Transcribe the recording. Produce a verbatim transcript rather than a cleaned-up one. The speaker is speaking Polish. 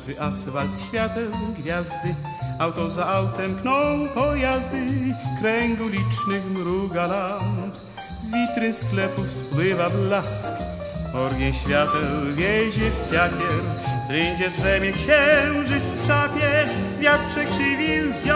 Mokry asfalt, świateł, gwiazdy, auto za autem pchną pojazdy, kręgu licznych mruga lamp, z witryn sklepów spływa blask. Orgień świateł wiezie w fiakier, ryndzie drzemie księżyc w czapie, wiatr przekrzywił